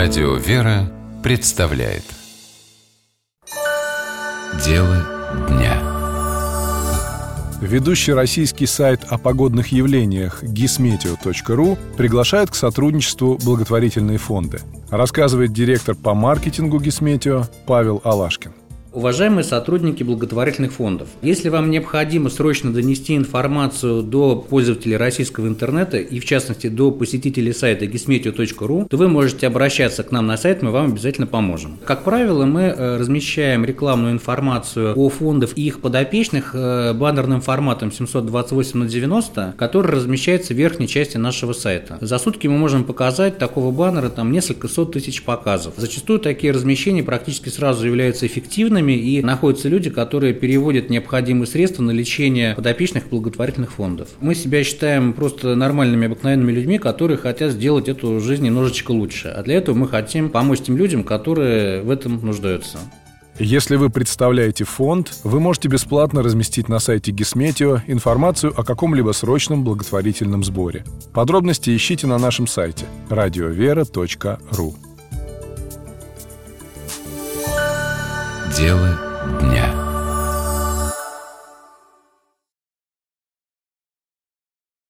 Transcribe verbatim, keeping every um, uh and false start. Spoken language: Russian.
Радио «Вера» представляет Дело дня. Ведущий российский сайт о погодных явлениях гисметео точка ру приглашает к сотрудничеству благотворительные фонды. Рассказывает директор по маркетингу Гисметео Павел Алашкин. Уважаемые сотрудники благотворительных фондов, если вам необходимо срочно донести информацию до пользователей российского интернета и, в частности, до посетителей сайта гисметео точка ру, то вы можете обращаться к нам на сайт, мы вам обязательно поможем. Как правило, мы размещаем рекламную информацию о фондах и их подопечных баннерным форматом семьсот двадцать восемь на девяносто, который размещается в верхней части нашего сайта. За сутки мы можем показать такого баннера там несколько сот тысяч показов. Зачастую такие размещения практически сразу являются эффективными, и находятся люди, которые переводят необходимые средства на лечение подопечных благотворительных фондов. Мы себя считаем просто нормальными, обыкновенными людьми, которые хотят сделать эту жизнь немножечко лучше. А для этого мы хотим помочь тем людям, которые в этом нуждаются. Если вы представляете фонд, вы можете бесплатно разместить на сайте Гисметео информацию о каком-либо срочном благотворительном сборе. Подробности ищите на нашем сайте радио вера точка ру. Дело дня.